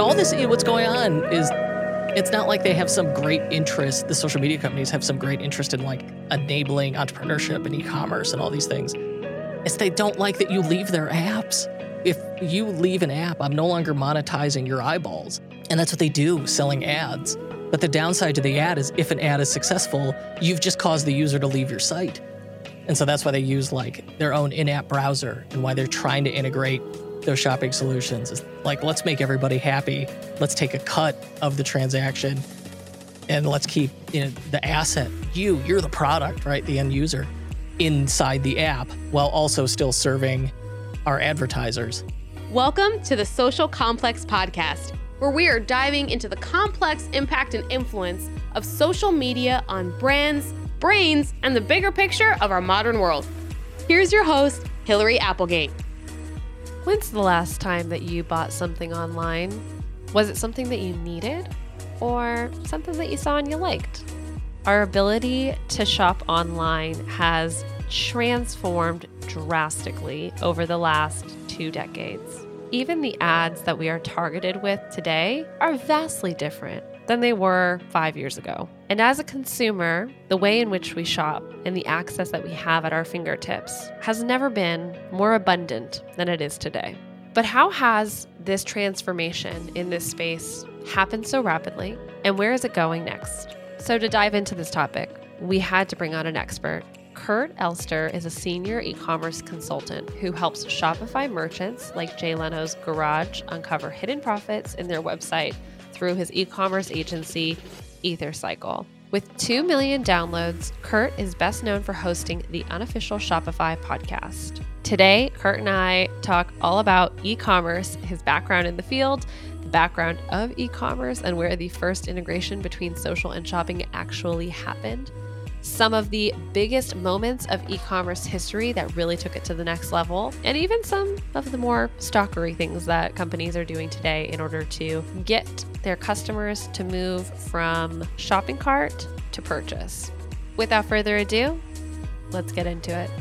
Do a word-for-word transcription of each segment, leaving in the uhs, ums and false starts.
all this, you know, what's going on is it's not like they have some great interest. The social media companies have some great interest in like enabling entrepreneurship and e-commerce and all these things. It's they don't like that you leave their apps. If you leave an app, I'm no longer monetizing your eyeballs. And that's what they do, selling ads. But the downside to the ad is if an ad is successful, you've just caused the user to leave your site. And so that's why they use like their own in-app browser and why they're trying to integrate those shopping solutions. Is like, let's make everybody happy. Let's take a cut of the transaction and let's keep, you know, the asset. You, you're the product, right? The end user inside the app while also still serving our advertisers. Welcome to the Social Complex Podcast, where we are diving into the complex impact and influence of social media on brands, brains, and the bigger picture of our modern world. Here's your host, Hillary Applegate. When's the last time that you bought something online? Was it something that you needed or something that you saw and you liked? Our ability to shop online has transformed drastically over the last two decades. Even the ads that we are targeted with today are vastly different than they were five years ago. And as a consumer, the way in which we shop and the access that we have at our fingertips has never been more abundant than it is today. But how has this transformation in this space happened so rapidly, and where is it going next? So to dive into this topic, we had to bring on an expert. Kurt Elster is a senior e-commerce consultant who helps Shopify merchants like Jay Leno's Garage uncover hidden profits in their website through his e-commerce agency, EtherCycle. With two million downloads, Kurt is best known for hosting the Unofficial Shopify podcast. Today, Kurt and I talk all about e-commerce, his background in the field, the background of e-commerce, and where the first integration between social and shopping actually happened. Some of the biggest moments of e-commerce history that really took it to the next level, and even some of the more stalkery things that companies are doing today in order to get their customers to move from shopping cart to purchase. Without further ado, let's get into it.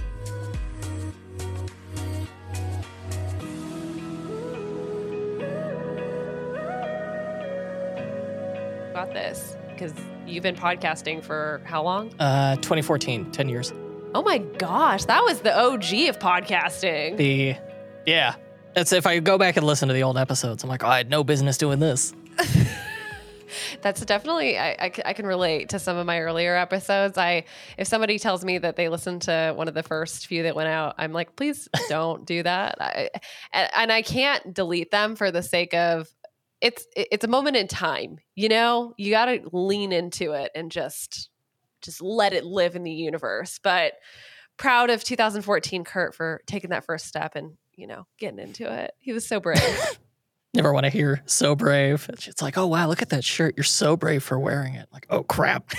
Got this. Because you've been podcasting for how long? Uh, twenty fourteen, ten years. Oh my gosh, that was the O G of podcasting. The, yeah. That's if I go back and listen to the old episodes, I'm like, oh, I had no business doing this. That's definitely, I, I, I can relate to some of my earlier episodes. I, if somebody tells me that they listened to one of the first few that went out, I'm like, please don't do that. I, and, and I can't delete them for the sake of, It's it's a moment in time, you know. You got to lean into it and just just let it live in the universe. But proud of two thousand fourteen Kurt for taking that first step and, you know, getting into it. He was so brave. Never want to hear so brave. It's like, oh wow, look at that shirt. You're so brave for wearing it. Like, oh crap,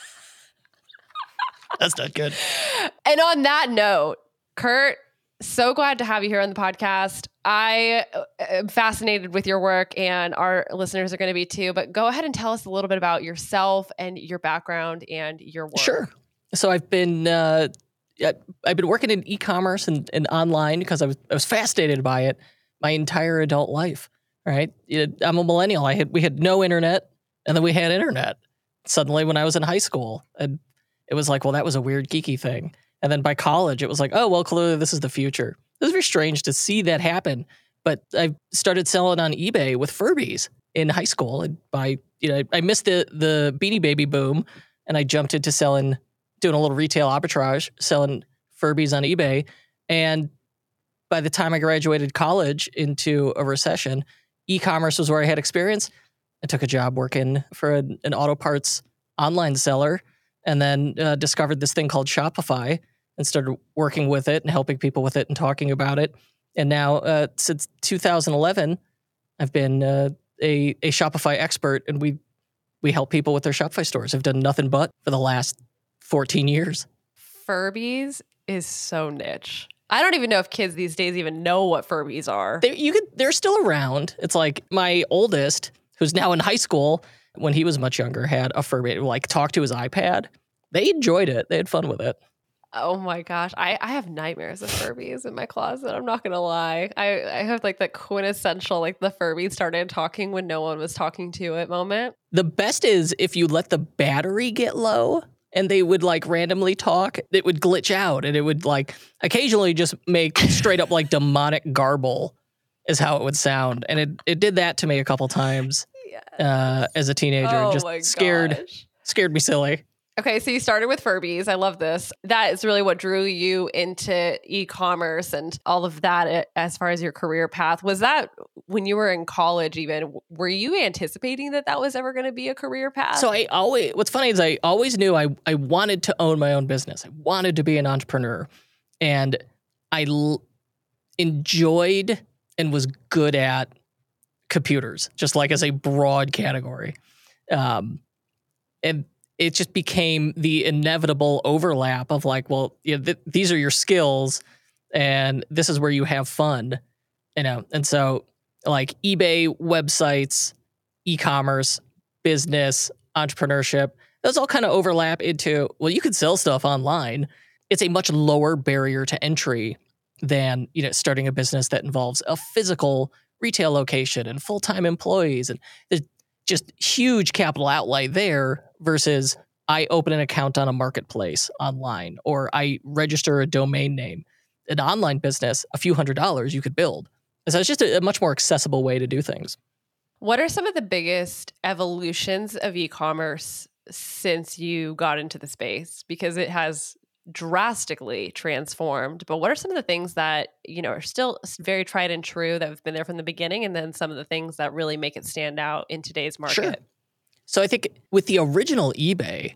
that's not good. And on that note, Kurt, so glad to have you here on the podcast. I am fascinated with your work, and our listeners are going to be too. But go ahead and tell us a little bit about yourself and your background and your work. Sure. So I've been uh, I've been working in e-commerce and, and online because I was I was fascinated by it my entire adult life. Right? I'm a millennial. I had we had no internet, and then we had internet suddenly when I was in high school, and it was like, well, that was a weird geeky thing. And then by college, it was like, oh, well, clearly this is the future. It was very strange to see that happen. But I started selling on eBay with Furbies in high school. And by, you know, I missed the the Beanie Baby boom, and I jumped into selling, doing a little retail arbitrage, selling Furbies on eBay. And by the time I graduated college into a recession, e-commerce was where I had experience. I took a job working for an, an auto parts online seller, and then uh, discovered this thing called Shopify and started working with it and helping people with it and talking about it. And now, uh, since two thousand eleven, I've been uh, a, a Shopify expert, and we we help people with their Shopify stores. I've done nothing but for the last fourteen years. Furbies is so niche. I don't even know if kids these days even know what Furbies are. They, you could, they're still around. It's like my oldest, who's now in high school, when he was much younger, had a Furby, like talk to his iPad. They enjoyed it. They had fun with it. Oh my gosh. I, I have nightmares of Furbies in my closet. I'm not going to lie. I, I have like that quintessential, like the Furby started talking when no one was talking to it moment. The best is if you let the battery get low and they would like randomly talk, it would glitch out and it would like occasionally just make straight up like demonic garble is how it would sound. And it, it did that to me a couple times uh, as a teenager. Oh just my scared, gosh. scared me silly. Okay, so you started with Furbies. I love this. That is really what drew you into e-commerce and all of that as far as your career path. Was that when you were in college even, were you anticipating that that was ever going to be a career path? So I always, what's funny is I always knew I, I wanted to own my own business. I wanted to be an entrepreneur. And I l- enjoyed and was good at computers, just like as a broad category. Um, and it just became the inevitable overlap of like, well, you know, th- these are your skills and this is where you have fun, you know? And so like eBay, websites, e-commerce, business, entrepreneurship, those all kind of overlap into, well, you could sell stuff online. It's a much lower barrier to entry than, you know, starting a business that involves a physical retail location and full-time employees. And there's just huge capital outlay there versus I open an account on a marketplace online or I register a domain name. An online business, a few hundred dollars you could build. So it's just a, a much more accessible way to do things. What are some of the biggest evolutions of e-commerce since you got into the space? Because it has drastically transformed. But what are some of the things that, you know, are still very tried and true that have been there from the beginning, and then some of the things that really make it stand out in today's market? Sure. So I think with the original eBay,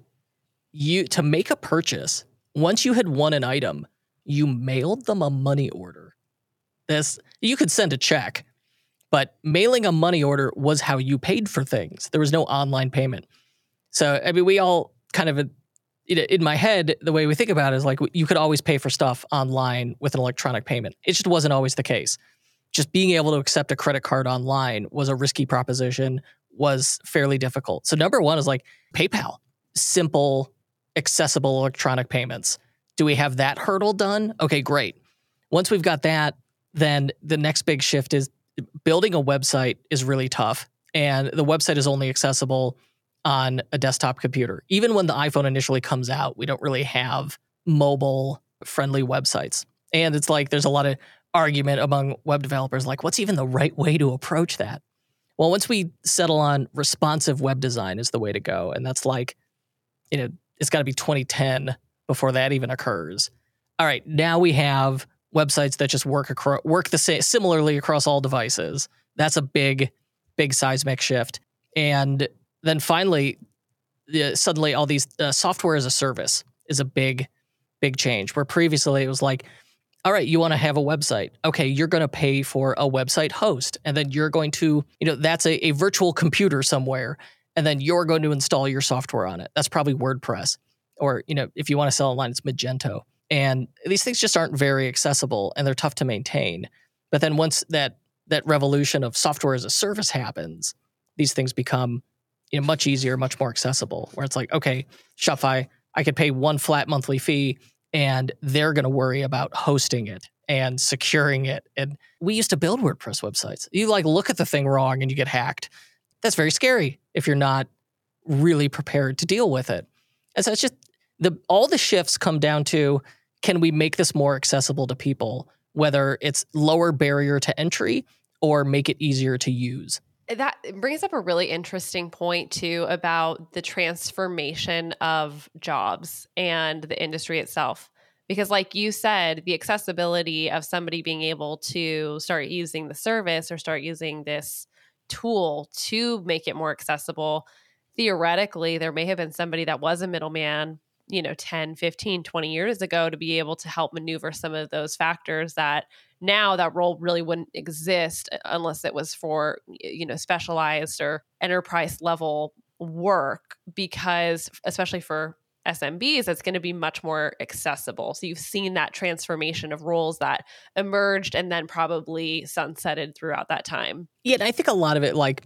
you to make a purchase, once you had won an item, you mailed them a money order. This you could send a check, but mailing a money order was how you paid for things. There was no online payment. So I mean, we all kind of, you know, in my head, the way we think about it is like you could always pay for stuff online with an electronic payment. It just wasn't always the case. Just being able to accept a credit card online was a risky proposition, was fairly difficult. So number one is like PayPal, simple, accessible electronic payments. Do we have that hurdle done? Okay, great. Once we've got that, then the next big shift is building a website is really tough. And the website is only accessible on a desktop computer. Even when the iPhone initially comes out, we don't really have mobile-friendly websites. And it's like there's a lot of argument among web developers, like what's even the right way to approach that? Well, once we settle on responsive web design is the way to go. And that's like, you know, it's got to be twenty ten before that even occurs. All right, now we have websites that just work across, work the same similarly across all devices. That's a big, big seismic shift. And then finally, the, suddenly all these uh, software as a service is a big, big change. Where previously it was like, all right, you want to have a website. Okay, you're going to pay for a website host. And then you're going to, you know, that's a, a virtual computer somewhere. And then you're going to install your software on it. That's probably WordPress. Or, you know, if you want to sell online, it's Magento. And these things just aren't very accessible and they're tough to maintain. But then once that that revolution of software as a service happens, these things become, you know, much easier, much more accessible. Where it's like, okay, Shopify, I could pay one flat monthly fee and they're going to worry about hosting it and securing it. And we used to build WordPress websites. You like look at the thing wrong and you get hacked. That's very scary if you're not really prepared to deal with it. And so it's just the all the shifts come down to, can we make this more accessible to people, whether it's lower barrier to entry or make it easier to use? That brings up a really interesting point too about the transformation of jobs and the industry itself. Because like you said, the accessibility of somebody being able to start using the service or start using this tool to make it more accessible, theoretically, there may have been somebody that was a middleman, you know, ten, fifteen, twenty years ago to be able to help maneuver some of those factors that now that role really wouldn't exist unless it was for, you know, specialized or enterprise level work, because especially for S M Bs, it's going to be much more accessible. So you've seen that transformation of roles that emerged and then probably sunsetted throughout that time. Yeah, and I think a lot of it, like,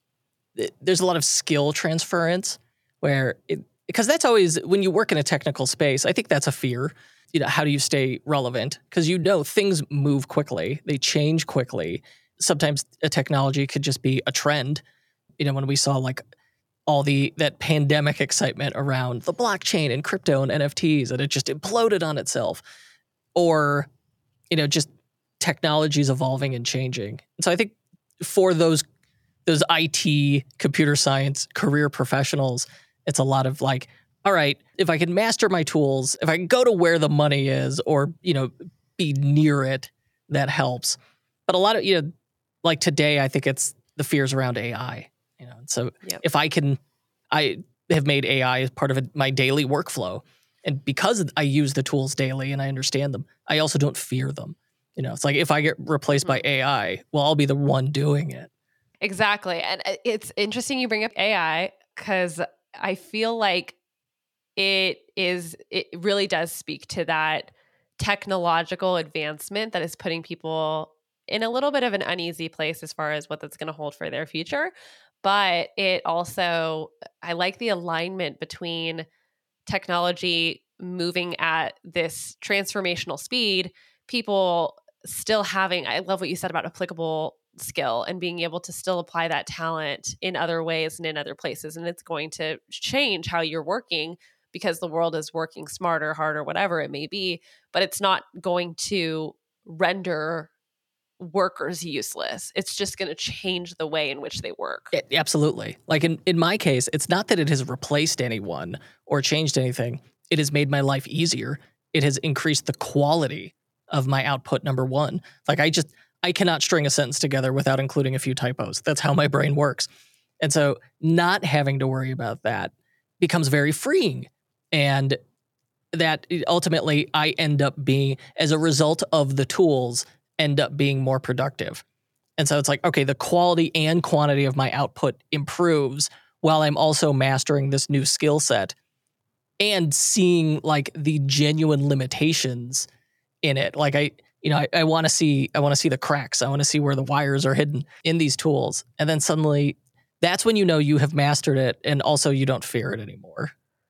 there's a lot of skill transference where it, because that's always, when you work in a technical space, I think that's a fear you know, how do you stay relevant? Because you know things move quickly, they change quickly. Sometimes a technology could just be a trend. You know, when we saw like all the that pandemic excitement around the blockchain and crypto and N F Ts, and it just imploded on itself, or you know, just technologies evolving and changing. And so I think for those those I T, computer science career professionals, it's a lot of like, all right, if I can master my tools, if I can go to where the money is, or you know, be near it, that helps. But a lot of, you know, like today, I think it's the fears around A I. You know, so yep. if I can, I have made A I as part of a, my daily workflow, and because I use the tools daily and I understand them, I also don't fear them. You know, it's like if I get replaced mm-hmm. by A I, well, I'll be the one doing it. Exactly, and it's interesting you bring up A I because I feel like it is. It really does speak to that technological advancement that is putting people in a little bit of an uneasy place as far as what that's going to hold for their future. But it also, I like the alignment between technology moving at this transformational speed, people still having, I love what you said about applicable skill and being able to still apply that talent in other ways and in other places. And it's going to change how you're working because the world is working smarter, harder, whatever it may be, but it's not going to render workers useless. It's just going to change the way in which they work. It, absolutely. Like in, in my case, it's not that it has replaced anyone or changed anything. It has made my life easier. It has increased the quality of my output, number one. Like I just, I cannot string a sentence together without including a few typos. That's how my brain works. And so not having to worry about that becomes very freeing. And that ultimately I end up being, as a result of the tools, end up being more productive. And so it's like, okay, the quality and quantity of my output improves while I'm also mastering this new skill set and seeing like the genuine limitations in it. Like I, you know, I, I want to see, I want to see the cracks. I want to see where the wires are hidden in these tools. And then suddenly that's when you know you have mastered it and also you don't fear it anymore.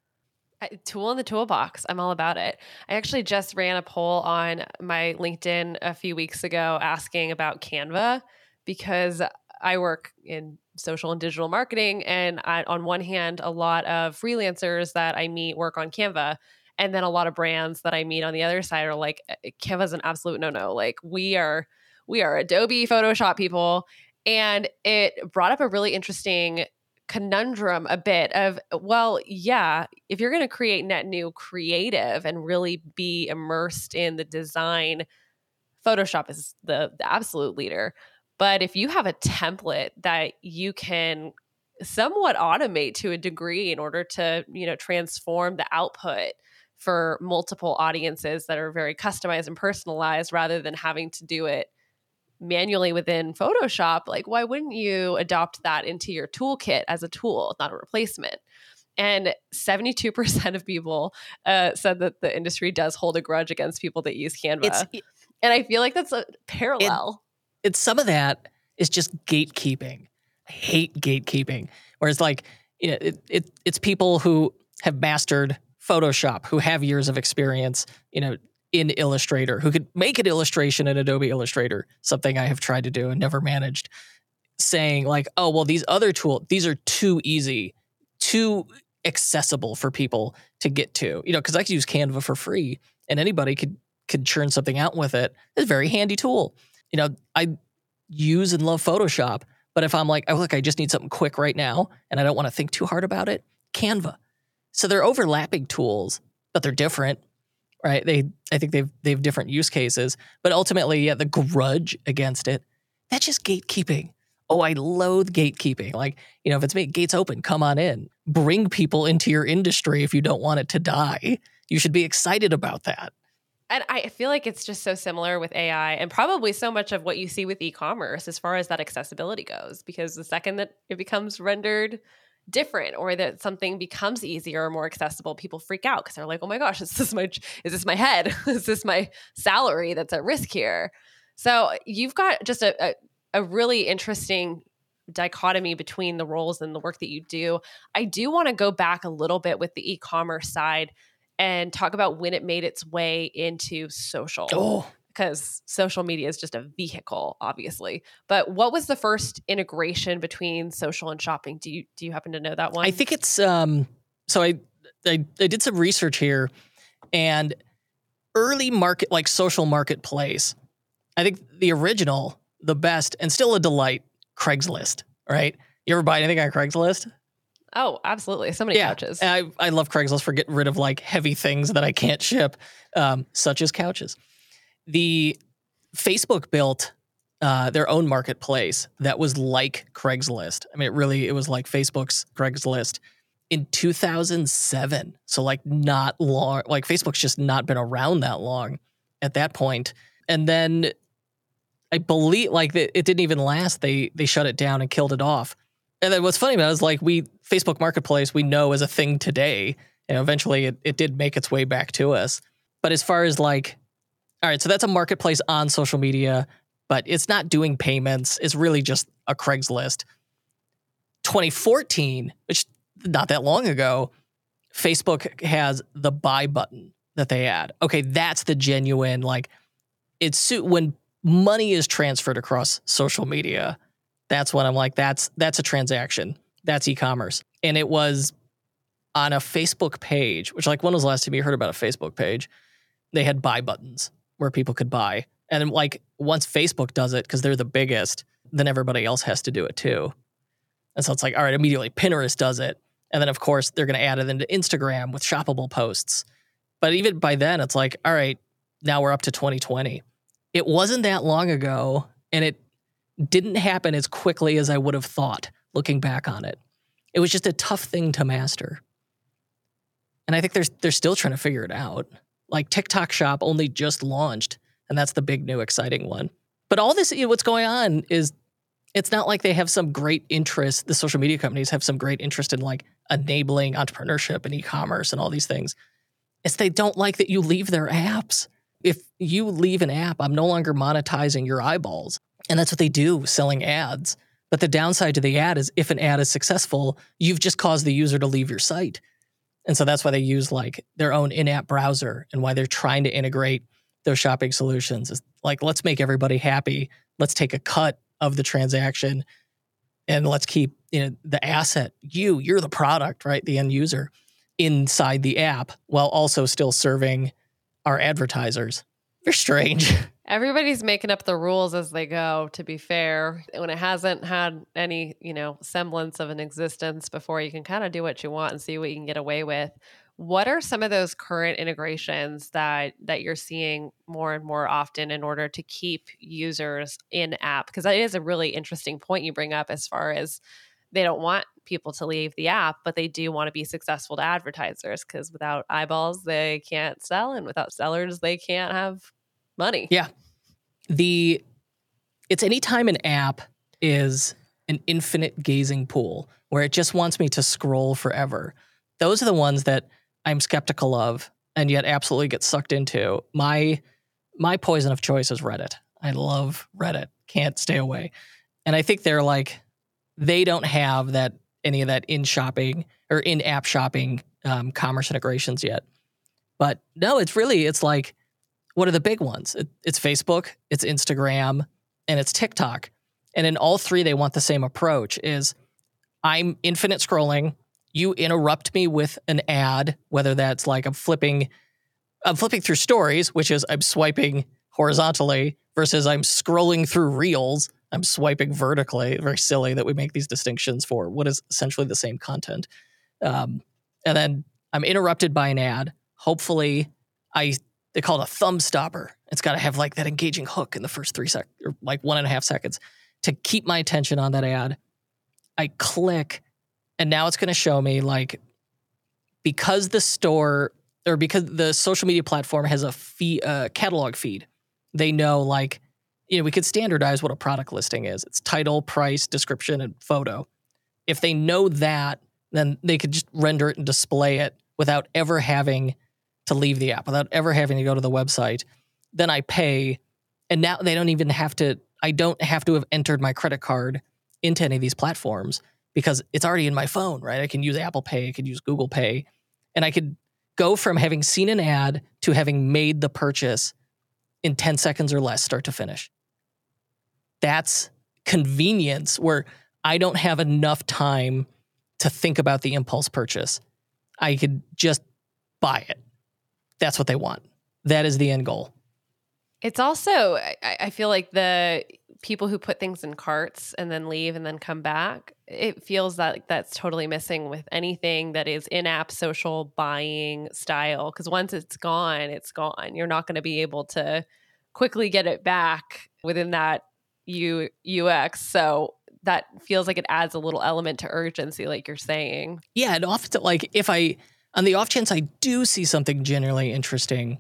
Tool in the toolbox. I'm all about it. I actually just ran a poll on my LinkedIn a few weeks ago asking about Canva because I work in social and digital marketing. And I, on one hand, a lot of freelancers that I meet work on Canva. And then a lot of brands that I meet on the other side are like, Canva is an absolute no-no. Like we are, we are Adobe Photoshop people. And it brought up a really interesting conundrum a bit of, well, yeah, if you're going to create net new creative and really be immersed in the design, Photoshop is the, the absolute leader. But if you have a template that you can somewhat automate to a degree in order to, you know, transform the output for multiple audiences that are very customized and personalized rather than having to do it manually within Photoshop, like why wouldn't you adopt that into your toolkit as a tool, not a replacement? And seventy-two percent of people uh, said that the industry does hold a grudge against people that use Canva. It's, and I feel like that's a parallel. It, it's some of that is just gatekeeping. I hate gatekeeping. Whereas like, you know, it, it it's people who have mastered Photoshop, who have years of experience, you know, in Illustrator, who could make an illustration in Adobe Illustrator, something I have tried to do and never managed, saying like, oh, well, these other tools, these are too easy, too accessible for people to get to, you know, because I could use Canva for free and anybody could could churn something out with it. It's a very handy tool. You know, I use and love Photoshop, but if I'm like, oh, look, I just need something quick right now and I don't want to think too hard about it, Canva. So they're overlapping tools, but they're different. Right. They, I think they've, they've different use cases, but ultimately, yeah, the grudge against it, that's just gatekeeping. Oh, I loathe gatekeeping. Like, you know, if it's made gates open, come on in, bring people into your industry. If you don't want it to die, you should be excited about that. And I feel like it's just so similar with A I and probably so much of what you see with e-commerce as far as that accessibility goes, because the second that it becomes rendered different or that something becomes easier or more accessible, people freak out because they're like, oh my gosh, is this my, is this my head? Is this my salary that's at risk here? So you've got just a, a, a really interesting dichotomy between the roles and the work that you do. I do want to go back a little bit with the e-commerce side and talk about when it made its way into social. Oh, Because social media is just a vehicle, obviously. But what was the first integration between social and shopping? Do you do you happen to know that one? I think it's um. So I, I I did some research here, and early market like social marketplace. I think the original, the best, and still a delight. Craigslist, right? You ever buy anything on Craigslist? Oh, absolutely. So many Yeah, couches. I I love Craigslist for getting rid of like heavy things that I can't ship, um, such as couches. The Facebook built uh, their own marketplace that was like Craigslist. I mean, it really, it was like Facebook's Craigslist in two thousand seven. So like not long, like Facebook's just not been around that long at that point. And then I believe like it, it didn't even last. They, they shut it down and killed it off. And then what's funny about it is like we, Facebook Marketplace, we know is a thing today. And eventually it, it did make its way back to us. But as far as like, all right, so that's a marketplace on social media, but it's not doing payments. It's really just a Craigslist. twenty fourteen, which not that long ago, Facebook has the buy button that they add. Okay, that's the genuine, like, it's when money is transferred across social media, that's when I'm like, that's that's a transaction. That's e-commerce. And it was on a Facebook page, which like when was the last time you heard about a Facebook page? They had buy buttons where people could buy. And then, like, once Facebook does it, because they're the biggest, then everybody else has to do it too. And so it's like, all right, immediately Pinterest does it. And then, of course, they're going to add it into Instagram with shoppable posts. But even by then, it's like, all right, now we're up to twenty twenty. It wasn't that long ago, and it didn't happen as quickly as I would have thought, looking back on it. It was just a tough thing to master. And I think they're, they're still trying to figure it out. Like TikTok Shop only just launched, and that's the big new exciting one. But all this, you know, what's going on is it's not like they have some great interest. The social media companies have some great interest in like enabling entrepreneurship and e-commerce and all these things. It's they don't like that you leave their apps. If you leave an app, I'm no longer monetizing your eyeballs. And that's what they do, selling ads. But the downside to the ad is if an ad is successful, you've just caused the user to leave your site. And so that's why they use like their own in-app browser and why they're trying to integrate those shopping solutions. Is like, let's make everybody happy. Let's take a cut of the transaction and let's keep, you know, the asset. You, you're the product, right? The end user inside the app while also still serving our advertisers. They're strange. Everybody's making up the rules as they go, to be fair. When it hasn't had any, you know, semblance of an existence before, you can kind of do what you want and see what you can get away with. What are some of those current integrations that that you're seeing more and more often in order to keep users in app? Because that is a really interesting point you bring up as far as they don't want people to leave the app, but they do want to be successful to advertisers because without eyeballs, they can't sell. And without sellers, they can't have money. Yeah. The it's anytime an app is an infinite gazing pool where it just wants me to scroll forever. Those are the ones that I'm skeptical of and yet absolutely get sucked into. My my poison of choice is Reddit. I love Reddit. Can't stay away. And I think they're like, they don't have that any of that in shopping or in app shopping um, commerce integrations yet. But no, it's really, it's like, what are the big ones? It, it's Facebook, it's Instagram, and it's TikTok. And in all three, they want the same approach is I'm infinite scrolling. You interrupt me with an ad, whether that's like I'm flipping, I'm flipping through stories, which is I'm swiping horizontally versus I'm scrolling through reels. I'm swiping vertically. Very silly that we make these distinctions for what is essentially the same content. Um, and then I'm interrupted by an ad. Hopefully I, they call it a thumb stopper. It's got to have like that engaging hook in the first three seconds, or like one and a half seconds to keep my attention on that ad. I click and now it's going to show me like, because the store or because the social media platform has a fee, uh, catalog feed, they know like, you know, we could standardize what a product listing is. It's title, price, description, and photo. If they know that, then they could just render it and display it without ever having to leave the app, without ever having to go to the website. Then I pay, and now they don't even have to, I don't have to have entered my credit card into any of these platforms because it's already in my phone, right? I can use Apple Pay, I could use Google Pay, and I could go from having seen an ad to having made the purchase in ten seconds or less, start to finish. That's convenience where I don't have enough time to think about the impulse purchase. I could just buy it. That's what they want. That is the end goal. It's also, I, I feel like the people who put things in carts and then leave and then come back, it feels that like that's totally missing with anything that is in-app social buying style. Because once it's gone, it's gone. You're not going to be able to quickly get it back within that U, UX. So that feels like it adds a little element to urgency, like you're saying. Yeah, and often, like, if I, on the off chance I do see something generally interesting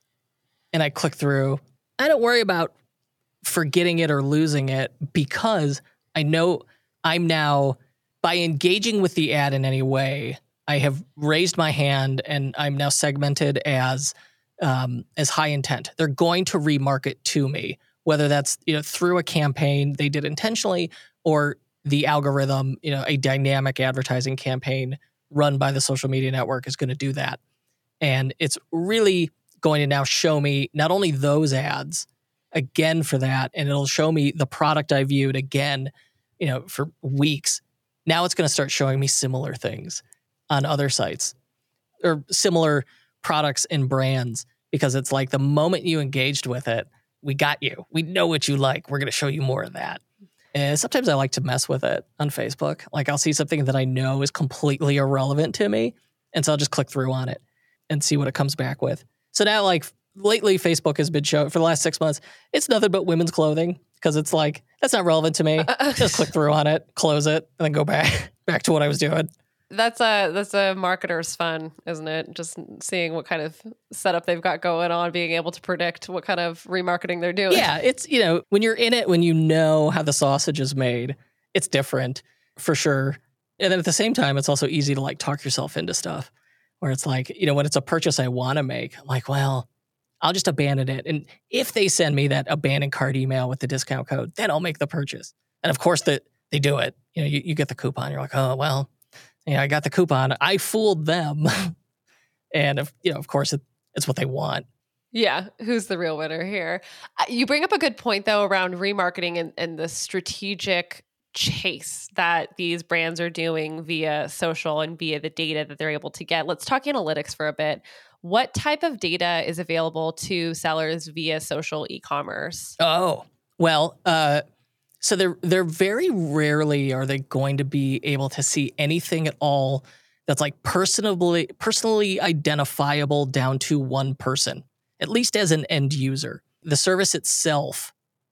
and I click through, I don't worry about forgetting it or losing it because I know I'm now, by engaging with the ad in any way, I have raised my hand and I'm now segmented as um, as high intent. They're going to remarket to me, whether that's, you know, through a campaign they did intentionally or the algorithm, you know, a dynamic advertising campaign run by the social media network is going to do that. And it's really going to now show me not only those ads again for that, and it'll show me the product I viewed again, you know, for weeks. Now it's going to start showing me similar things on other sites or similar products and brands, because it's like the moment you engaged with it, we got you. We know what you like. We're going to show you more of that. And sometimes I like to mess with it on Facebook. Like I'll see something that I know is completely irrelevant to me. And so I'll just click through on it and see what it comes back with. So now, like, lately Facebook has been showing, for the last six months, it's nothing but women's clothing, because it's like, that's not relevant to me. Just click through on it, close it, and then go back back to what I was doing. That's a that's a marketer's fun, isn't it? Just seeing what kind of setup they've got going on, being able to predict what kind of remarketing they're doing. Yeah, it's, you know, when you're in it, when you know how the sausage is made, it's different for sure. And then at the same time, it's also easy to like talk yourself into stuff where it's like, you know, when it's a purchase I want to make, I'm like, well, I'll just abandon it. And if they send me that abandoned cart email with the discount code, then I'll make the purchase. And of course that they do it. You know, you, you get the coupon. You're like, oh, well, you know, I got the coupon. I fooled them. And, if, you know, of course, it, it's what they want. Yeah. Who's the real winner here? Uh, You bring up a good point, though, around remarketing and, and the strategic chase that these brands are doing via social and via the data that they're able to get. Let's talk analytics for a bit. What type of data is available to sellers via social e-commerce? Oh, well, uh, so they're they're very rarely are they going to be able to see anything at all that's like personally personally identifiable down to one person, at least as an end user. The service itself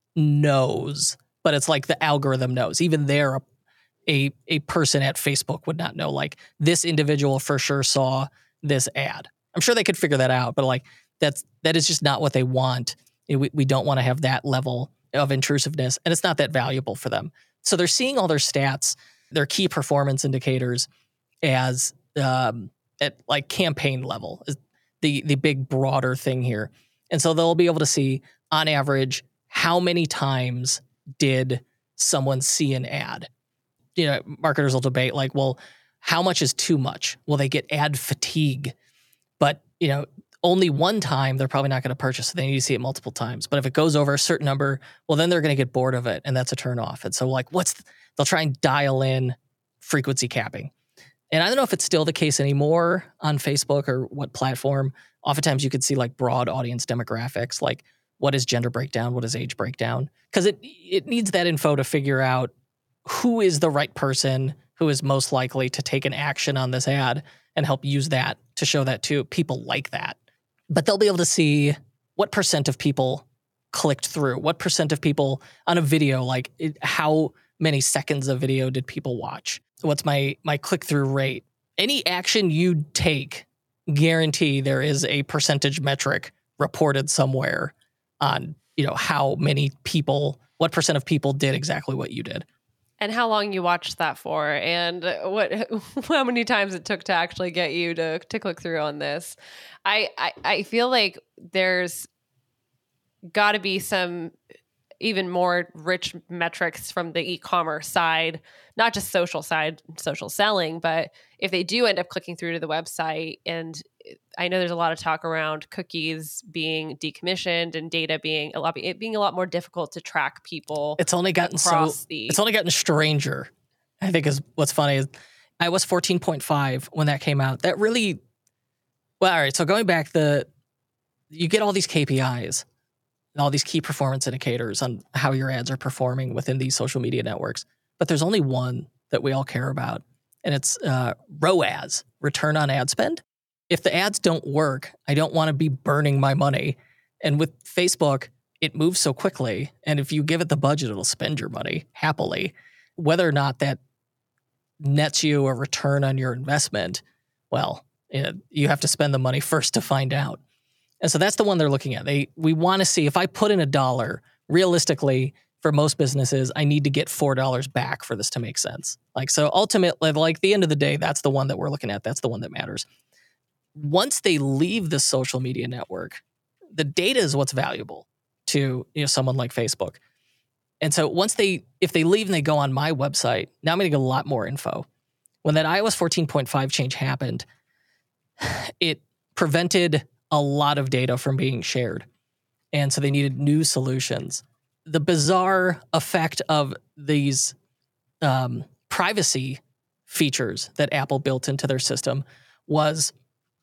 knows, but it's like the algorithm knows. Even there, a, a a person at Facebook would not know. Like, this individual for sure saw this ad. I'm sure they could figure that out, but like that's that is just not what they want. We, we don't want to have that level of intrusiveness, and it's not that valuable for them. So they're seeing all their stats, their key performance indicators, as um, at like campaign level, is the the big broader thing here. And so they'll be able to see on average how many times did someone see an ad. You know, marketers will debate like, well, how much is too much? Will they get ad fatigue? But, you know, only one time, they're probably not going to purchase. So they need to see it multiple times. But if it goes over a certain number, well, then they're going to get bored of it. And that's a turn off. And so like, what's, the, they'll try and dial in frequency capping. And I don't know if it's still the case anymore on Facebook or what platform. Oftentimes you could see like broad audience demographics, like what is gender breakdown? What is age breakdown? Because it, it needs that info to figure out who is the right person who is most likely to take an action on this ad and help use that to show that to people like that. But they'll be able to see what percent of people clicked through, what percent of people on a video, like it, how many seconds of video did people watch? What's my my click-through rate? Any action you take, guarantee there is a percentage metric reported somewhere on, you know, how many people, what percent of people did exactly what you did. And how long you watched that for, and what, how many times it took to actually get you to to click through on this. I I, I feel like there's got to be some even more rich metrics from the e-commerce side, not just social side, social selling, but if they do end up clicking through to the website and I know there's a lot of talk around cookies being decommissioned and data being a lot, it being a lot more difficult to track people. It's only gotten so, the- it's only gotten stranger, I think is what's funny is iOS fourteen point five, when that came out, that really, well, all right. So going back, the, you get all these K P Is and all these key performance indicators on how your ads are performing within these social media networks. But there's only one that we all care about, and it's uh, R O A S, return on ad spend. If the ads don't work, I don't want to be burning my money. And with Facebook, it moves so quickly. And if you give it the budget, it'll spend your money happily. Whether or not that nets you a return on your investment, well, you have to spend the money first to find out. And so that's the one they're looking at. They we want to see if I put in a dollar, realistically, for most businesses, I need to get four dollars back for this to make sense. Like, so ultimately, like the end of the day, that's the one that we're looking at. That's the one that matters. Once they leave the social media network, the data is what's valuable to, you know, someone like Facebook. And so once they, if they leave and they go on my website, now I'm going to get a lot more info. When that iOS fourteen point five change happened, it prevented a lot of data from being shared. And so they needed new solutions. The bizarre effect of these um, privacy features that Apple built into their system was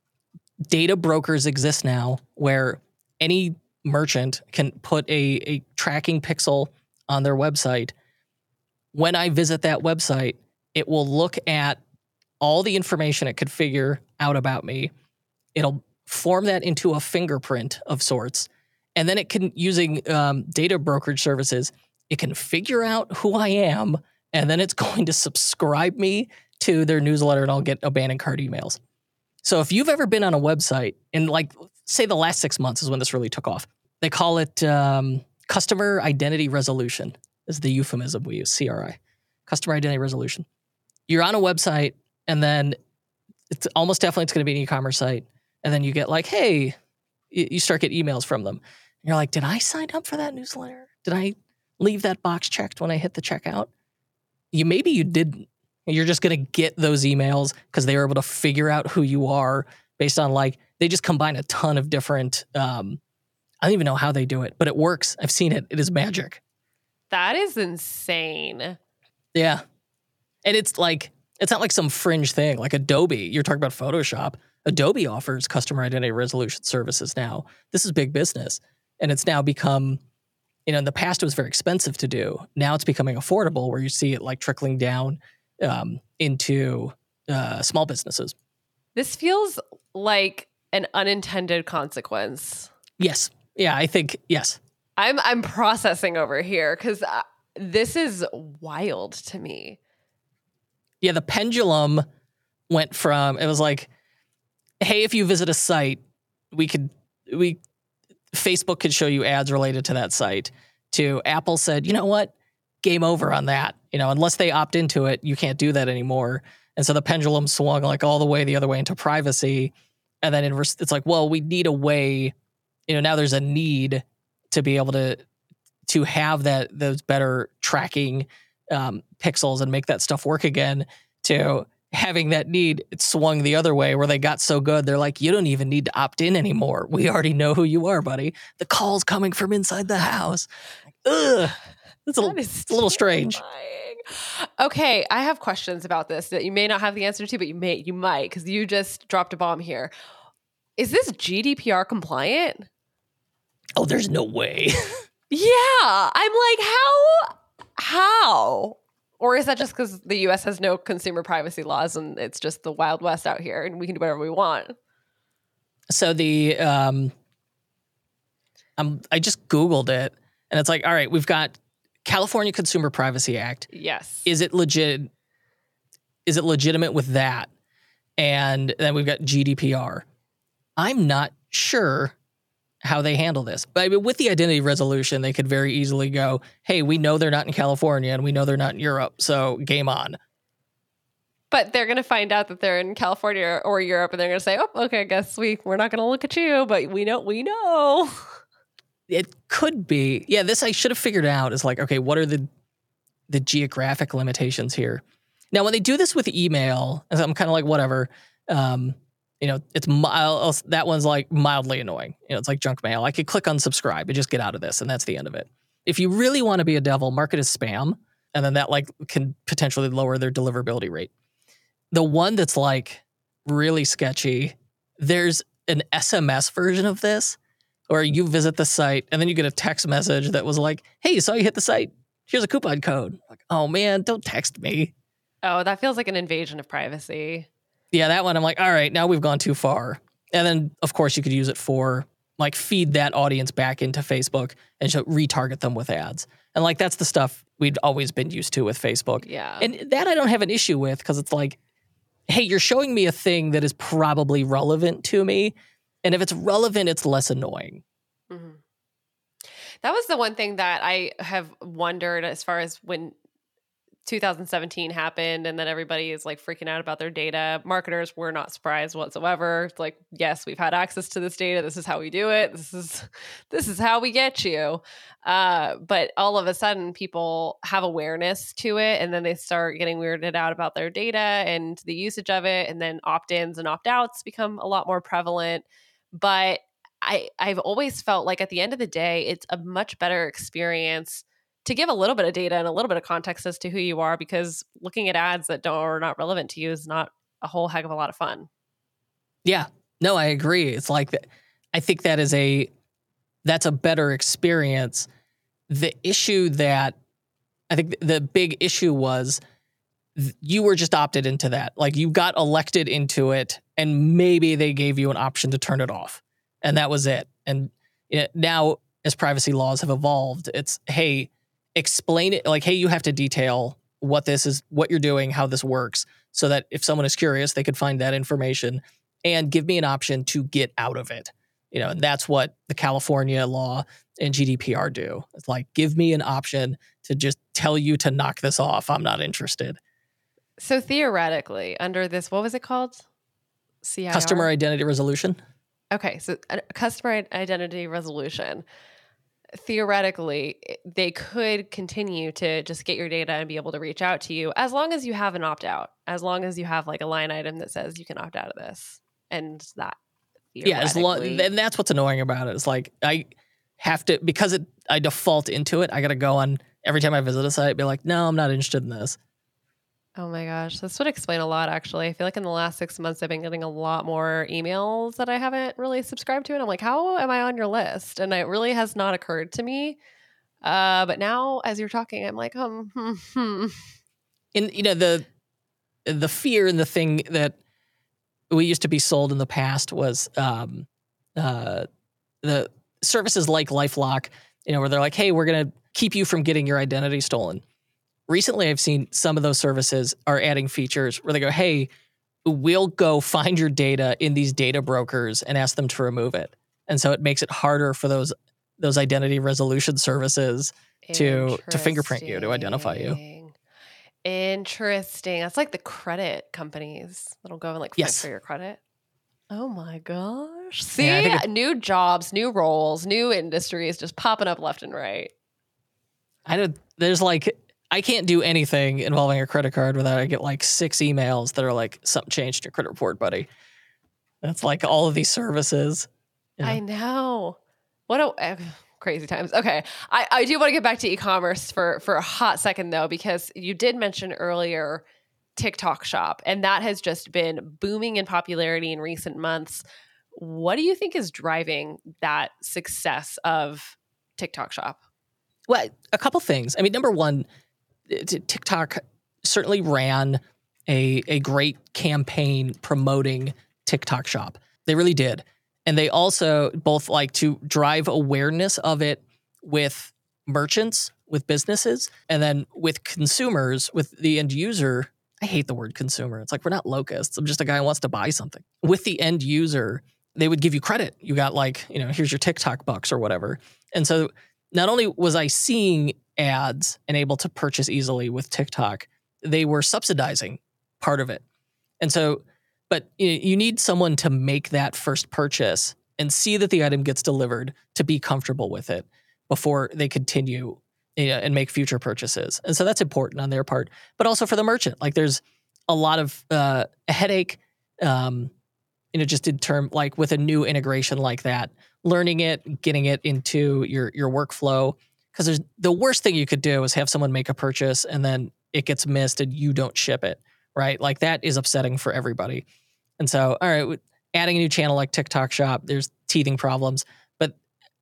data brokers exist now where any merchant can put a, a tracking pixel on their website. When I visit that website, it will look at all the information it could figure out about me. It'll form that into a fingerprint of sorts. And then it can, using um, data brokerage services, it can figure out who I am, and then it's going to subscribe me to their newsletter, and I'll get abandoned cart emails. So if you've ever been on a website, and like, say the last six months is when this really took off, they call it um, customer identity resolution is the euphemism we use, C R I, customer identity resolution. You're on a website, and then it's almost definitely it's going to be an e-commerce site, and then you get like, hey, you start getting emails from them. And you're like, did I sign up for that newsletter? Did I leave that box checked when I hit the checkout? You maybe you didn't. You're just going to get those emails because they were able to figure out who you are based on, like, they just combine a ton of different, um, I don't even know how they do it, but it works. I've seen it. It is magic. That is insane. Yeah. And it's like, it's not like some fringe thing like Adobe. You're talking about Photoshop. Adobe offers customer identity resolution services now. This is big business. And it's now become, you know, in the past it was very expensive to do. Now it's becoming affordable where you see it like trickling down um, into uh, small businesses. This feels like an unintended consequence. Yes. Yeah, I think, yes. I'm I'm processing over here because uh, this is wild to me. Yeah, the pendulum went from, it was like, hey, if you visit a site, we could, we, Facebook could show you ads related to that site, to Apple said, you know what, game over on that. You know, unless they opt into it, you can't do that anymore. And so the pendulum swung like all the way the other way into privacy. And then it's like, well, we need a way, you know, now there's a need to be able to, to have that, those better tracking um, pixels and make that stuff work again. To having that need, it swung the other way where they got so good. They're like, you don't even need to opt in anymore. We already know who you are, buddy. The call's coming from inside the house. Ugh. It's a, it's a little strange. Okay, I have questions about this that you may not have the answer to, but you may, you might, because you just dropped a bomb here. Is this G D P R compliant? Oh, there's no way. Yeah, I'm like, how? How? Or is that just because the U S has no consumer privacy laws and it's just the Wild West out here and we can do whatever we want? So the um, I'm, I just Googled it, and it's like, all right, we've got California Consumer Privacy Act. Yes. Is it legit? Is it legitimate with that? And then we've got G D P R. I'm not sure how they handle this. But I mean, with the identity resolution, they could very easily go, hey, we know they're not in California and we know they're not in Europe, so game on. But they're going to find out that they're in California or Europe, and they're going to say, oh, okay, I guess we, we're not going to look at you, but we know, we know. It could be. Yeah, this I should have figured out is like, okay, what are the the geographic limitations here? Now, when they do this with email, I'm kind of like, whatever. Um, You know, it's mild, that one's like mildly annoying. You know, it's like junk mail. I could click unsubscribe and just get out of this, and that's the end of it. If you really want to be a devil, mark it as spam, and then that like can potentially lower their deliverability rate. The one that's like really sketchy, there's an S M S version of this, where you visit the site and then you get a text message that was like, "Hey, saw you hit the site. Here's a coupon code." Like, oh man, don't text me. Oh, that feels like an invasion of privacy. Yeah, that one, I'm like, all right, now we've gone too far. And then, of course, you could use it for, like, feed that audience back into Facebook and show, retarget them with ads. And, like, that's the stuff we'd always been used to with Facebook. Yeah. And that I don't have an issue with because it's like, hey, you're showing me a thing that is probably relevant to me. And if it's relevant, it's less annoying. Mm-hmm. That was the one thing that I have wondered as far as when two thousand seventeen happened and then everybody is like freaking out about their data. Marketers were not surprised whatsoever. It's like, yes, we've had access to this data. This is how we do it. This is this is how we get you. Uh, but all of a sudden people have awareness to it and then they start getting weirded out about their data and the usage of it. And then opt-ins and opt-outs become a lot more prevalent. But I, I've always felt like at the end of the day, it's a much better experience to give a little bit of data and a little bit of context as to who you are, because looking at ads that don't are not relevant to you is not a whole heck of a lot of fun. Yeah, no, I agree. It's like, I think that is a, that's a better experience. The issue that, I think the big issue was you were just opted into that. Like you got elected into it and maybe they gave you an option to turn it off and that was it. And you know, now as privacy laws have evolved, it's, hey, explain it like, hey, you have to detail what this is, what you're doing, how this works, so that if someone is curious, they could find that information and give me an option to get out of it. You know, and that's what the California law and G D P R do. It's like, give me an option to just tell you to knock this off. I'm not interested. So theoretically, under this, what was it called? C I R? Customer identity resolution. Okay, so a customer identity resolution. Theoretically, they could continue to just get your data and be able to reach out to you as long as you have an opt-out, as long as you have like a line item that says you can opt out of this and that. Yeah, as long, and that's what's annoying about it. It's like I have to, because it, I default into it, I got to go on every time I visit a site, be like, no, I'm not interested in this. Oh my gosh, this would explain a lot, actually. I feel like in the last six months, I've been getting a lot more emails that I haven't really subscribed to. And I'm like, how am I on your list? And it really has not occurred to me. Uh, but now, as you're talking, I'm like, um, hmm, hmm. And, you know, the the fear and the thing that we used to be sold in the past was um, uh, the services like LifeLock, you know, where they're like, hey, we're going to keep you from getting your identity stolen. Recently, I've seen some of those services are adding features where they go, hey, we'll go find your data in these data brokers and ask them to remove it. And so it makes it harder for those those identity resolution services to, to fingerprint you, to identify you. Interesting. That's like the credit companies that'll go and like fight yes. for your credit. Oh my gosh. See, yeah, it, new jobs, new roles, new industries just popping up left and right. I don't, there's like... I can't do anything involving a credit card without I get like six emails that are like, something changed in your credit report, buddy. That's like all of these services. You know? I know. What a uh, crazy times. Okay. I, I do want to get back to e-commerce for, for a hot second though, because you did mention earlier TikTok Shop, and that has just been booming in popularity in recent months. What do you think is driving that success of TikTok Shop? Well, a couple things. I mean, number one, TikTok certainly ran a a great campaign promoting TikTok Shop. They really did. And they also both like to drive awareness of it with merchants, with businesses, and then with consumers, with the end user. I hate the word consumer. It's like, we're not locusts. I'm just a guy who wants to buy something. With the end user, they would give you credit. You got like, you know, here's your TikTok bucks or whatever. And so not only was I seeing ads and able to purchase easily with TikTok, they were subsidizing part of it. And so, but you know, you need someone to make that first purchase and see that the item gets delivered to be comfortable with it before they continue, you know, and make future purchases. And so that's important on their part, but also for the merchant. Like there's a lot of uh, a headache um, you know, just in term, like with a new integration like that, learning it, getting it into your, your workflow. Because there's the worst thing you could do is have someone make a purchase and then it gets missed and you don't ship it, right? Like that is upsetting for everybody. And so, all right, adding a new channel like TikTok Shop, there's teething problems, but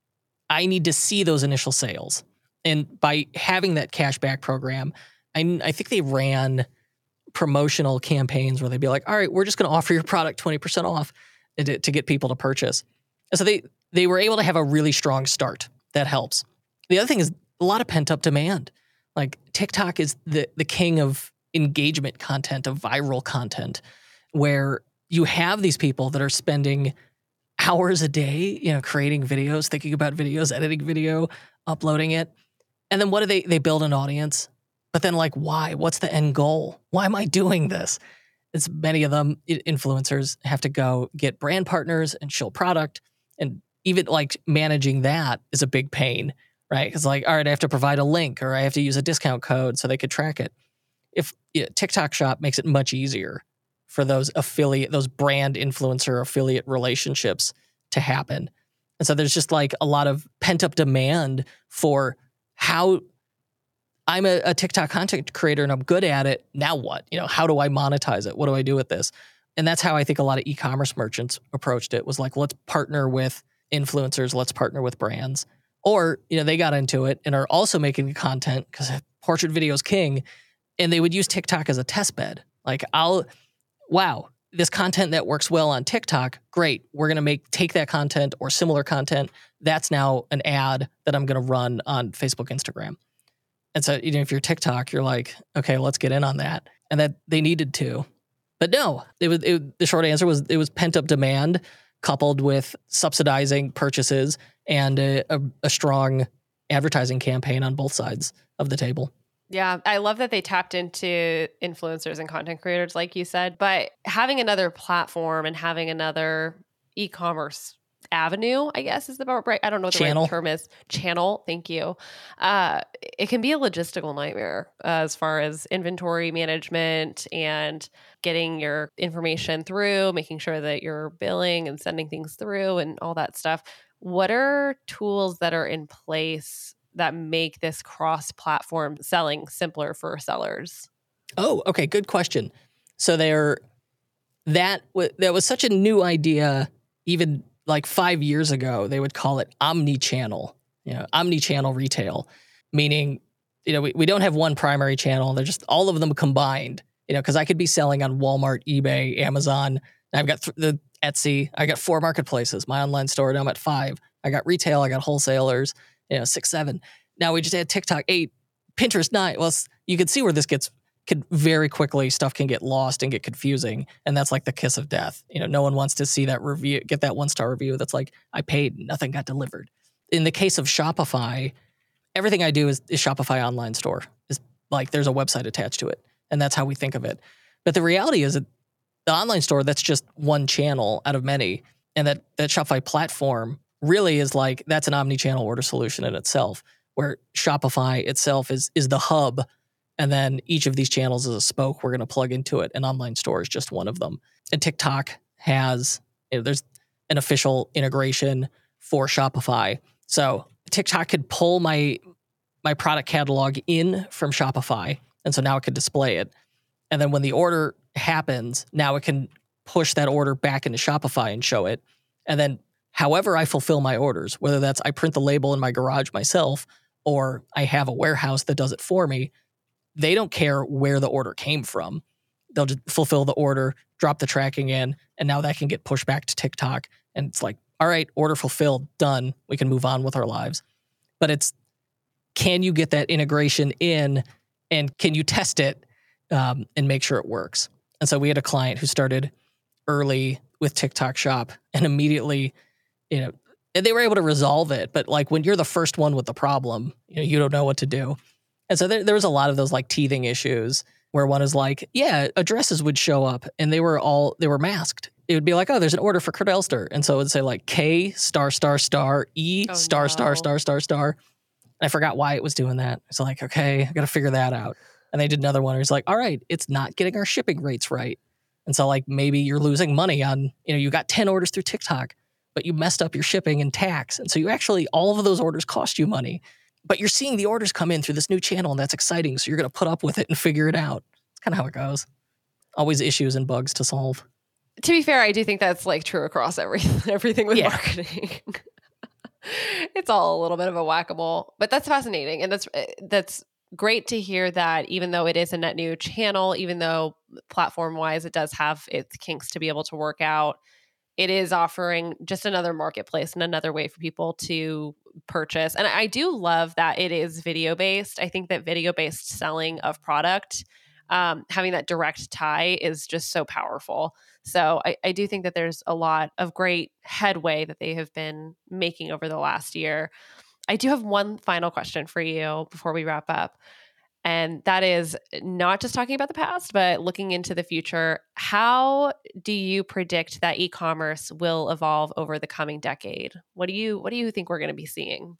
I need to see those initial sales. And by having that cashback program, I, I think they ran promotional campaigns where they'd be like, all right, we're just going to offer your product twenty percent off to, to get people to purchase. And so they, they were able to have a really strong start. That helps. The other thing is a lot of pent-up demand. Like TikTok is the, the king of engagement content, of viral content, where you have these people that are spending hours a day, you know, creating videos, thinking about videos, editing video, uploading it. And then what do they, they build an audience? But then like, why? What's the end goal? Why am I doing this? It's many of them influencers have to go get brand partners and show product. And even like managing that is a big pain, right? Because like, all right, I have to provide a link or I have to use a discount code so they could track it. If you know, TikTok Shop makes it much easier for those affiliate, those brand influencer affiliate relationships to happen. And so there's just like a lot of pent up demand for how I'm a, a TikTok content creator and I'm good at it. Now what? You know, how do I monetize it? What do I do with this? And that's how I think a lot of e-commerce merchants approached it, was like, let's partner with influencers, let's partner with brands. Or, you know, they got into it and are also making content because portrait video is king. And they would use TikTok as a test bed. Like, I'll, wow, this content that works well on TikTok, great. We're going to make, take that content or similar content. That's now an ad that I'm going to run on Facebook, Instagram. And so, you know, if you're TikTok, you're like, okay, let's get in on that. And that they needed to. But no, it was, it, the short answer was it was pent up demand coupled with subsidizing purchases and a, a, a strong advertising campaign on both sides of the table. Yeah, I love that they tapped into influencers and content creators, like you said, but having another platform and having another e-commerce avenue, I guess is the right, I don't know what the Channel. right term is. Channel, thank you. Uh, it can be a logistical nightmare uh, as far as inventory management and getting your information through, making sure that you're billing and sending things through and all that stuff. What are tools that are in place that make this cross-platform selling simpler for sellers? Oh, okay. Good question. So there, that, w- that was such a new idea, even like five years ago. They would call it omni-channel, you know, omni-channel retail, meaning, you know, we, we don't have one primary channel. They're just all of them combined, you know, because I could be selling on Walmart, eBay, Amazon. I've got th- the Etsy. I got four marketplaces. My online store, now I'm at five. I got retail. I got wholesalers. You know, six, seven. Now we just had TikTok, eight, Pinterest, nine. Well, you can see where this gets, could very quickly, stuff can get lost and get confusing. And that's like the kiss of death. You know, no one wants to see that review, get that one-star review that's like, I paid, nothing got delivered. In the case of Shopify, everything I do is, is Shopify online store. Is like, there's a website attached to it. And that's how we think of it. But the reality is that the online store, that's just one channel out of many. And that, that Shopify platform really is like, that's an omni-channel order solution in itself, where Shopify itself is is the hub, and then each of these channels is a spoke we're going to plug into it. An online store is just one of them. And TikTok has, you know, there's an official integration for Shopify. So TikTok could pull my my product catalog in from Shopify, and so now it could display it. And then when the order happens, now it can push that order back into Shopify and show it. And then however I fulfill my orders, whether that's I print the label in my garage myself or I have a warehouse that does it for me, they don't care where the order came from. They'll just fulfill the order, drop the tracking in, and now that can get pushed back to TikTok. And it's like, all right, order fulfilled, done. We can move on with our lives. But it's, can you get that integration in and can you test it um, and make sure it works? And so we had a client who started early with TikTok Shop and immediately, you know, and they were able to resolve it. But like when you're the first one with the problem, you know, you don't know what to do. And so there, there was a lot of those like teething issues where one is like, yeah, addresses would show up and they were all, they were masked. It would be like, oh, there's an order for Kurt Elster. And so it would say like K star, star, star, E Oh, star, no. star, star, star, star. And I forgot why it was doing that. It's like, okay, I got to figure that out. And they did another one where it's like, all right, it's not getting our shipping rates right. And so like maybe you're losing money on, you know, you got ten orders through TikTok, but you messed up your shipping and tax. And so you actually, all of those orders cost you money, but you're seeing the orders come in through this new channel and that's exciting. So you're going to put up with it and figure it out. It's kind of how it goes. Always issues and bugs to solve. To be fair, I do think that's like true across everything, everything with Yeah. marketing. It's all a little bit of a whack-a-mole, but that's fascinating. And that's, that's great to hear that even though it is a net new channel, even though platform-wise it does have its kinks to be able to work out, it is offering just another marketplace and another way for people to purchase. And I do love that it is video-based. I think that video-based selling of product, um, having that direct tie is just so powerful. So I, I do think that there's a lot of great headway that they have been making over the last year. I do have one final question for you before we wrap up. And that is not just talking about the past, but looking into the future. How do you predict that e-commerce will evolve over the coming decade? What do you what do you think we're going to be seeing?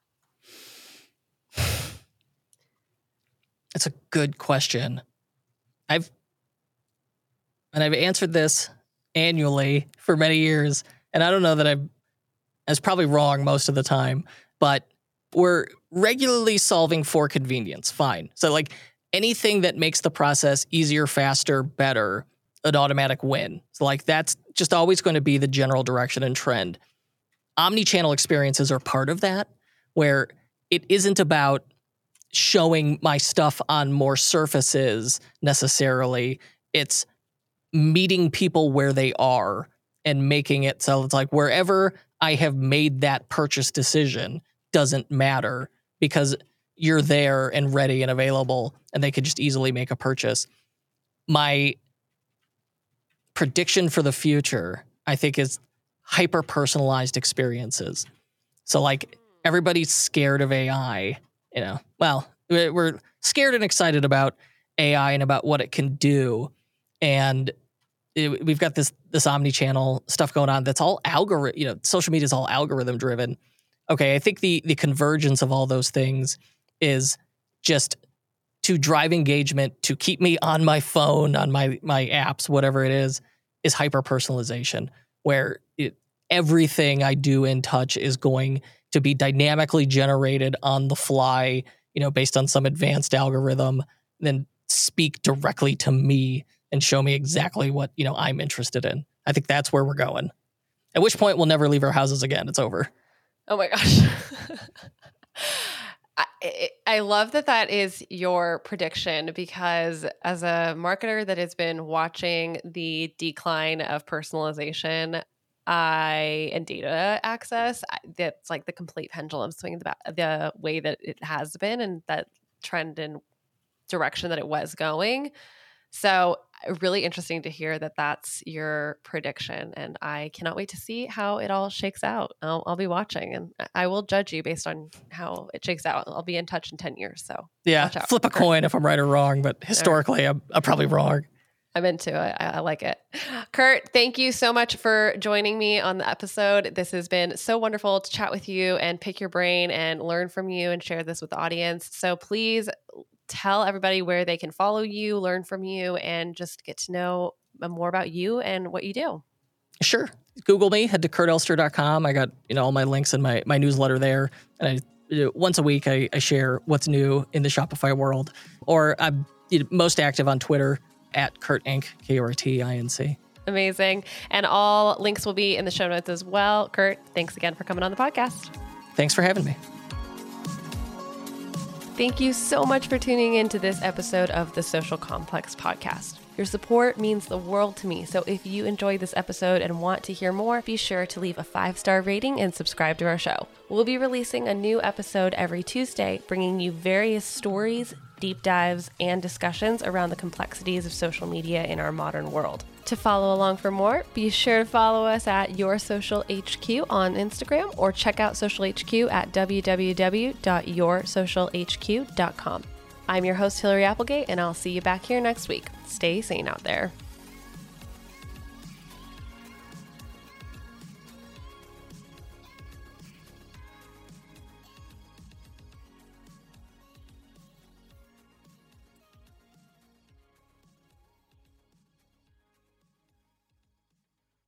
It's a good question. I've and I've answered this annually for many years, and I don't know that I've I was probably wrong most of the time, but we're regularly solving for convenience. Fine. So like anything that makes the process easier, faster, better, an automatic win. So like that's just always going to be the general direction and trend. Omnichannel experiences are part of that, where it isn't about showing my stuff on more surfaces necessarily. It's meeting people where they are and making it so it's like wherever I have made that purchase decision doesn't matter because you're there and ready and available and they could just easily make a purchase. My prediction for the future, I think, is hyper-personalized experiences. So like everybody's scared of A I, you know, well, we're scared and excited about A I and about what it can do. And it, we've got this, this omni-channel stuff going on that's all algorithm, you know, social media is all algorithm driven. Okay, I think the the convergence of all those things is just to drive engagement, to keep me on my phone, on my my apps, whatever it is, is hyper-personalization, where it, everything I do in touch is going to be dynamically generated on the fly, you know, based on some advanced algorithm, then speak directly to me and show me exactly what, you know, I'm interested in. I think that's where we're going. At which point we'll never leave our houses again. It's over. Oh my gosh. I, I love that that is your prediction because as a marketer that has been watching the decline of personalization I and data access, that's like the complete pendulum swing the, the way that it has been and that trend and direction that it was going. So really interesting to hear that that's your prediction. And I cannot wait to see how it all shakes out. I'll, I'll be watching and I will judge you based on how it shakes out. I'll be in touch in ten years. So yeah, flip a coin if I'm right or wrong, but historically I'm, I'm probably wrong. I'm into it. I, I like it. Kurt, thank you so much for joining me on the episode. This has been so wonderful to chat with you and pick your brain and learn from you and share this with the audience. So please tell everybody where they can follow you, learn from you, and just get to know more about you and what you do. Sure. Google me, head to kurt elster dot com. I got, you know, all my links in my, my newsletter there. And I, you know, once a week, I, I share what's new in the Shopify world. Or I'm you know, most active on Twitter at Kurt Inc, K U R T I N C. Amazing. And all links will be in the show notes as well. Kurt, thanks again for coming on the podcast. Thanks for having me. Thank you so much for tuning in to this episode of the Social Complex Podcast. Your support means the world to me, so if you enjoyed this episode and want to hear more, be sure to leave a five-star rating and subscribe to our show. We'll be releasing a new episode every Tuesday, bringing you various stories, deep dives, and discussions around the complexities of social media in our modern world. To follow along for more, be sure to follow us at Your Social H Q on Instagram or check out Social H Q at w w w dot your social h q dot com. I'm your host, Hillary Applegate, and I'll see you back here next week. Stay sane out there.